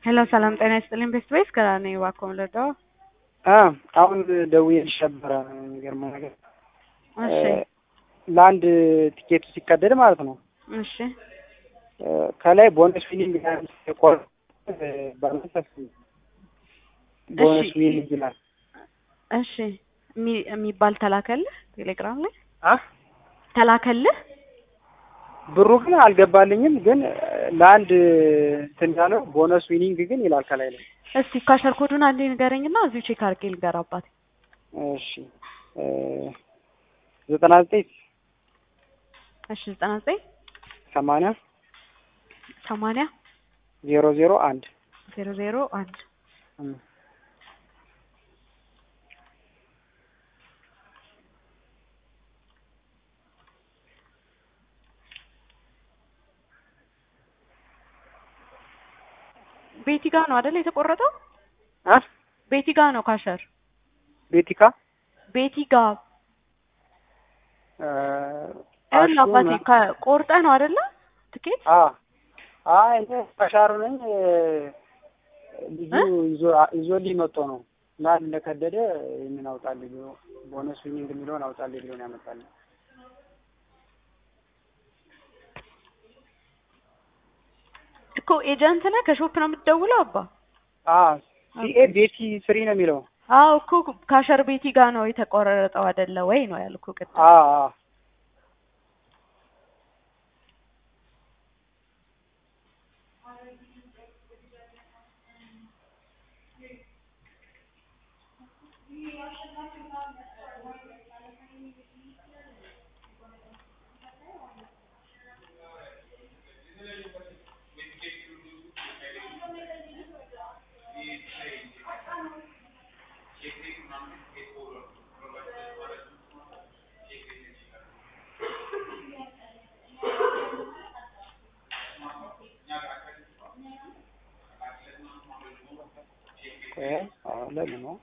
ሄሎ ሰላም ጤና ይስጥልኝ። ቤስት ቤስ ከራኔ ዋኮም ለዶ አሁን ደውዬልሽ ነበረ። የሚገርመው ነገር እሺ ለአንድ ቲኬቱ ሲቀደድ ማለት ነው። እሺ ከላይ ቦነስ ዊኒንግ ቆር ባለሰፍ ቦነስ ዊኒንግ ይላል። እሺ የሚባል ተላከልህ ቴሌግራም ላይ አ ተላከልህ? ብሩ ግን አልገባልኝም። ግን ለአንድ እንትን ያለው ቦነስ ዊኒንግ ግን ይላል ከላይ ላይ። እስቲ ካሸር ኮዱን አንዴ ንገረኝና እዚሁ ቼክ አድርጌ ልንገራባት። እሺ 99 እሺ 99 80 80 001 001 ቤቲ ጋር ነው አይደል የተቆረጠው? ቤቲ ጋር ነው ካሸር ቤቲካ ቤቲ ጋር አባቴ ቆርጠ ነው አይደለ ትኬት? እኔ ካሻሩ ነኝ። ልጁ ይዞልኝ መጥቶ ነው እና እንደከደደ ይሄንን አውጣልኝ ብሎ ቦነስ ዊኒንግ የሚለውን አውጣልኝ ብሎ ነው ያመጣልኝ። እኮ ኤጀንት ነህ ከሾፕ ነው የምትደውለው አባ? ሲኤ ቤቲ ስሪ ነው የሚለው። እኮ ካሸር ቤቲ ጋር ነው የተቆረጠው አይደለ ወይ ነው ያልኩ ቅድም። ለምን ነው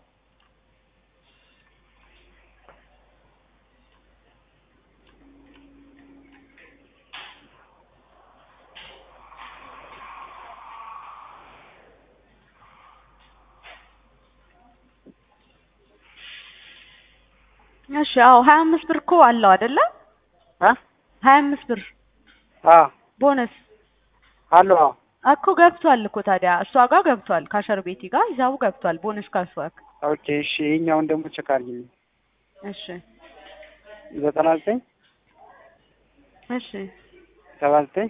እሺ 25 ብር እኮ አለው አይደለ? 25 ብር ቦነስ አለው እኮ ገብቷል እኮ ታዲያ እሷ ጋር ገብቷል። ካሸር ቤቲ ጋር ይዛው ገብቷል ቦነስ ካስዋክ። ኦኬ እሺ ይሄኛውን ደግሞ ቼክ አድርጊልኝ። እሺ 99 እሺ 79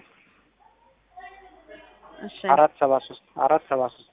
እሺ 473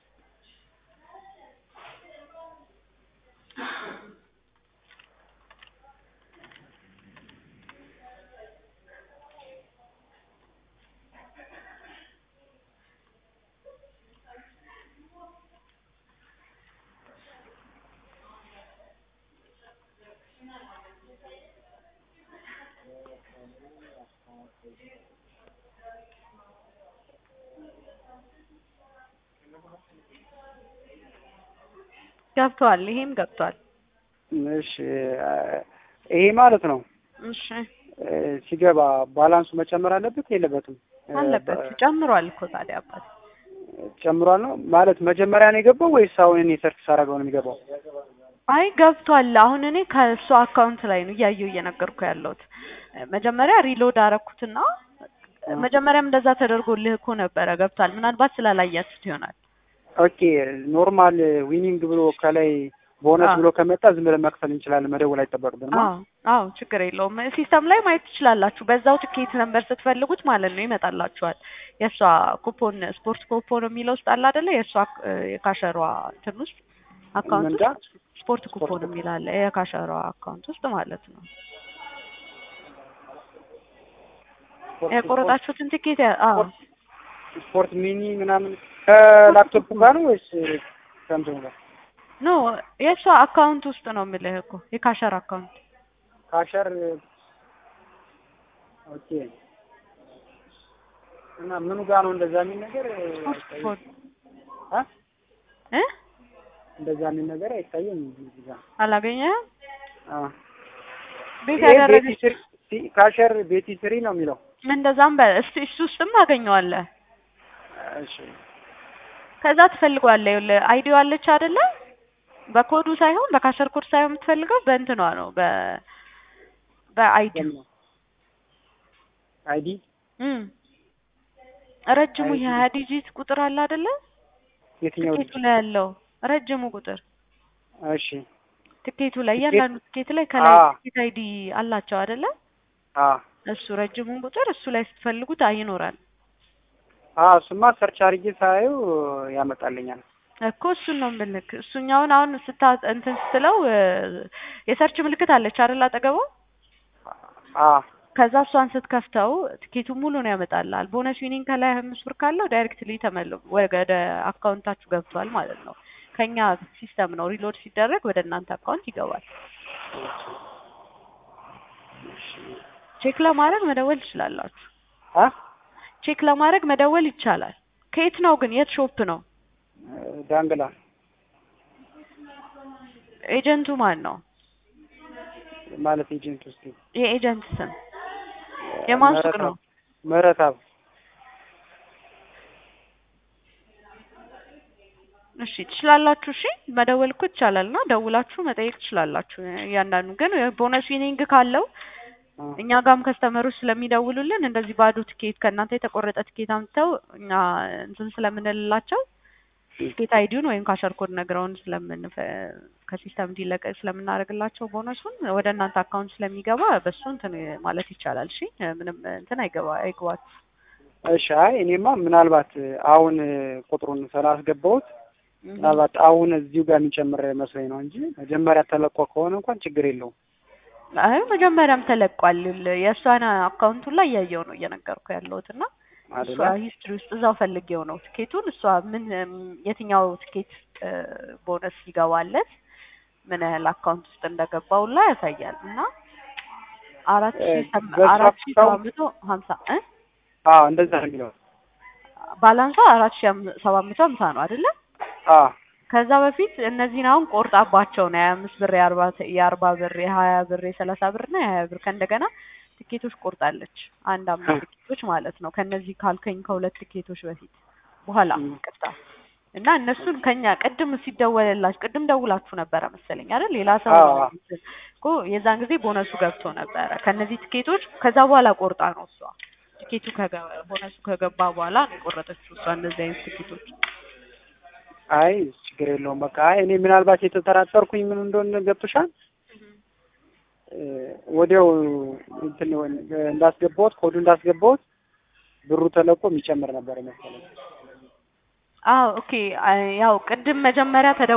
ገብቷል። ይሄም ገብቷል። እሺ ይሄ ማለት ነው። እሺ ሲገባ ባላንሱ መጨመር አለበት የለበትም? አለበት። ጨምሯል እኮ ታዲያ አባት ጨምሯል ነው ማለት መጀመሪያ ነው የገባው ወይስ አሁን እኔ ሰርች ሳደርገው ነው የሚገባው? አይ ገብቷል። አሁን እኔ ከእሱ አካውንት ላይ ነው እያየሁ እየነገርኩ ያለሁት። መጀመሪያ ሪሎድ አረኩትና መጀመሪያም እንደዛ ተደርጎልህ እኮ ነበረ። ገብቷል። ምናልባት ስላላያችሁት ይሆናል። ኦኬ ኖርማል ዊኒንግ ብሎ ከላይ ቦነስ ብሎ ከመጣ ዝም ብለን መክፈል እንችላለን። መደወል አይጠበቅብንም። አዎ ችግር የለውም። ሲስተም ላይ ማየት ትችላላችሁ። በዛው ትኬት ነምበር ስትፈልጉት ማለት ነው ይመጣላችኋል። የእሷ ኩፖን ስፖርት ኩፖን የሚለው ውስጥ አለ አይደለ? የእሷ የካሸሯ እንትን ውስጥ አካውንት ውስጥ ስፖርት ኩፖን የሚል አለ። የካሸሯ አካውንት ውስጥ ማለት ነው የቆረጣችሁትን ትኬት። ስፖርት ሚኒ ምናምን ከላፕቶፕ ጋር ነው ወይስ ከእንትኑ ጋር? ኖ የእሷ አካውንት ውስጥ ነው የምልህ እኮ የካሸር አካውንት። ካሸር ኦኬ። እና ምኑ ጋር ነው እንደዛ የሚል ነገር? እንደዛ የሚል ነገር አይታየም እዚህ ጋር። አላገኘህም? ቤት ያደረገች ካሸር ቤቲ ስሪ ነው የሚለው። እንደዛም እስቲ እሱ ውስጥም አገኘዋለህ። እሺ ከዛ ትፈልጓለህ። ይኸውልህ አይዲዋ አለች አይደለ? በኮዱ ሳይሆን በካሸር ኮድ ሳይሆን የምትፈልገው በእንትኗ ነው በአይዲ አይዲ ረጅሙ የ20 ዲጂት ቁጥር አለ አይደለ? የትኛው ትኬቱ ላይ ያለው ረጅሙ ቁጥር። እሺ ትኬቱ ላይ ያንዳንዱ ትኬት ላይ ከላይ ትኬት አይዲ አላቸው አይደለ? እሱ ረጅሙን ቁጥር እሱ ላይ ስትፈልጉት አይኖራል። እሱማ ሰርች አድርጌ ሳየው ያመጣልኛል እኮ እሱን ነው የምልክ። እሱኛውን አሁን እንትን ስትለው የሰርች ምልክት አለች አይደል አጠገቡ? ከዛ እሷን ስትከፍተው ትኬቱ ሙሉ ነው ያመጣልሃል። ቦነስ ዊኒንግ ከላይ 5 ብር ካለው ዳይሬክትሊ ወደ አካውንታችሁ ገብቷል ማለት ነው። ከኛ ሲስተም ነው ሪሎድ ሲደረግ ወደ እናንተ አካውንት ይገባል። ቼክ ለማድረግ መደወል ትችላላችሁ። ቼክ ለማድረግ መደወል ይቻላል። ከየት ነው ግን? የት ሾፕ ነው? ዳንግላ። ኤጀንቱ ማን ነው? ማለት ኤጀንቱ እስቲ የኤጀንት ስም የማን ሱቅ ነው? ምህረተአብ። እሺ ትችላላችሁ። እሺ መደወል እኮ ይቻላልና ደውላችሁ መጠየቅ ትችላላችሁ። እያንዳንዱ ግን ቦነስ ዊኒንግ ካለው እኛ ጋርም ከስተመሮች ስለሚደውሉልን እንደዚህ ባዶ ትኬት ከእናንተ የተቆረጠ ትኬት አምጥተው እኛ እንትን ስለምንልላቸው ትኬት አይዲውን ወይም ካሸር ኮድ ነግረውን ከሲስተም እንዲለቀቅ ስለምናደርግላቸው ቦነሱን ወደ እናንተ አካውንት ስለሚገባ በሱ እንትን ማለት ይቻላል። እሺ ምንም እንትን አይገባት። እሺ አይ እኔማ ምናልባት አሁን ቁጥሩን ስላስገባሁት ምናልባት አሁን እዚሁ ጋር የሚጨምር መስሎኝ ነው እንጂ መጀመሪያ ተለቆ ከሆነ እንኳን ችግር የለውም። አይ መጀመሪያም ተለቋል። የእሷን አካውንቱን ላይ ያየው ነው እየነገርኩ ያለሁትና እሷ ሂስትሪ ውስጥ እዛው ፈልጌው ነው ትኬቱን እሷ ምን የትኛው ትኬት ቦነስ ይገባለት ምን ያህል አካውንት ውስጥ እንደገባው ላይ ያሳያል። እና 4750 እንደዛ ነው የሚለው ባላንሷ 4750 ነው አይደለ? ከዛ በፊት እነዚህን አሁን ቆርጣባቸው ነው 25 ብር፣ የ40 ብር፣ የ20 ብር፣ የ30 ብር እና የ20 ብር ከእንደገና ትኬቶች ቆርጣለች። አንድ 5 ትኬቶች ማለት ነው። ከነዚህ ካልከኝ ከሁለት ትኬቶች በፊት በኋላ ቅጣ እና እነሱን ከኛ ቅድም ሲደወልላችሁ ቅድም ደውላችሁ ነበረ መሰለኝ አይደል? ሌላ ሰው እኮ የዛን ጊዜ ቦነሱ ገብቶ ነበረ ከነዚህ ትኬቶች። ከዛ በኋላ ቆርጣ ነው እሷ ትኬቱ ቦነሱ ከገባ በኋላ ነው የቆረጠችው እሷ እንደዚህ አይነት ትኬቶች። አይ ችግር የለውም በቃ። እኔ ምናልባት የተጠራጠርኩኝ ምን እንደሆነ ገብቶሻል። ወዲያው እንትን እንዳስገባሁት ኮዱ እንዳስገባሁት ብሩ ተለቆ የሚጨምር ነበር መሰለኝ። ኦኬ ያው ቅድም መጀመሪያ